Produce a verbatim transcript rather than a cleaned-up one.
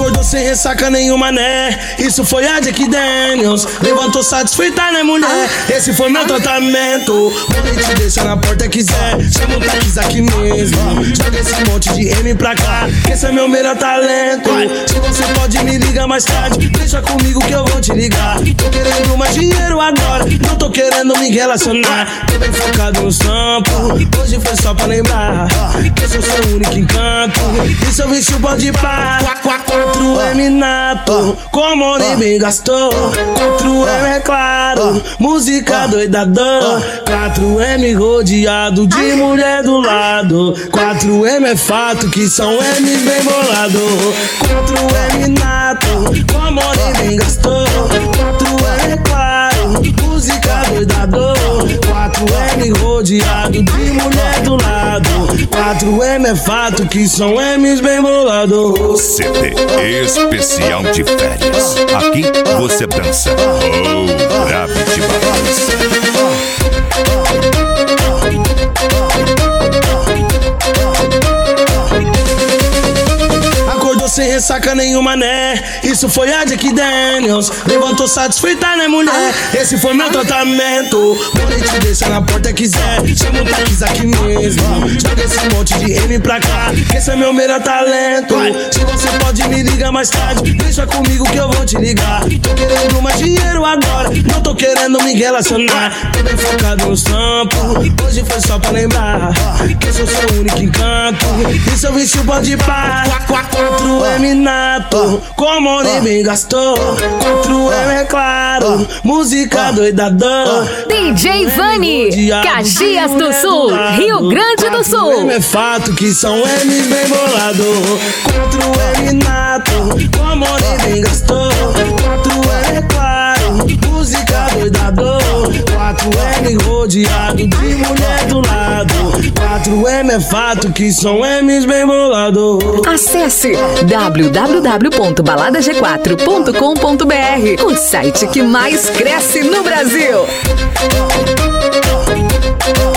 Acordou sem ressaca nenhuma, né? Isso foi a Jack Daniels. Levantou satisfeita, né, mulher? Esse foi meu tratamento. Podem te deixar na porta quiser. Chama o táxi aqui mesmo. Joga esse monte de M pra cá, que esse é meu melhor talento. Se você pode me ligar mais tarde, deixa comigo que eu vou te ligar. Tô querendo mais dinheiro agora, não tô querendo me relacionar. Tô bem focado no sampo, hoje foi só pra lembrar que eu sou seu único encanto. E seu bicho pode pá. quatro M nato, como ninguém gastou. quatro M é claro, música doidadão. quatro M rodeado de mulher do lado. quatro M é fato que são M's bem bolado. quatro M nato, como ninguém gastou. quatro M é claro, música doidadão. quatro M rodeado de mulher do lado. quatro M é fato que são M's bem bolado. C D especial de férias. Aqui você dança. Oh, Gravity Balance. Sem ressaca nenhuma, né? Isso foi a Jack Daniels. Levantou satisfeita, né, mulher? Esse foi meu tratamento. Podem te deixar na porta quiser. Chama o táxi aqui mesmo. Joga esse monte de M pra cá, que esse é meu melhor talento. Se você pode me ligar mais tarde, deixa comigo que eu vou te ligar. Tô querendo mais dinheiro agora, não tô querendo me relacionar. Tô bem focado no sampo, hoje foi só pra lembrar que eu sou seu único encanto. E seu bicho pode pá. quatro M nato, como ninguém gastou. quatro M é claro, música doidadão. D J Vani, Caxias do Sul, Rio Grande do Sul. quatro M é fato que são M's bem bolado. quatro M nato, como ninguém gastou. quatro M é claro, música doidadão. quatro M rodeado de mulher do lado. quatro M é fato que são M's bem bolado. Acesse w w w ponto balada g quatro ponto com ponto b r, o site que mais cresce no Brasil.